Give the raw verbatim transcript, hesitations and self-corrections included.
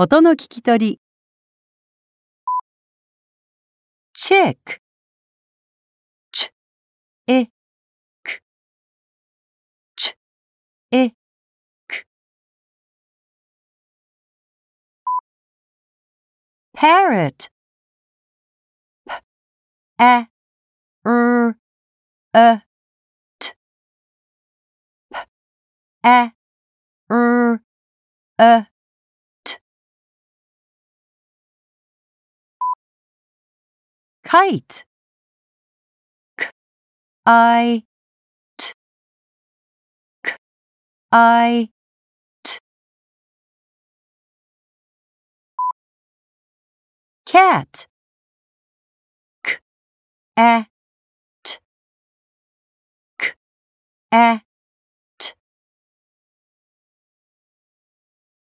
音の聞き取り。chick, ch, e, k, ch, e, k. Parrot, p, a, r, a, t, p, a, r, a, t. Kite, k, I, t, k, I, t. Cat, k, a, t, k, a,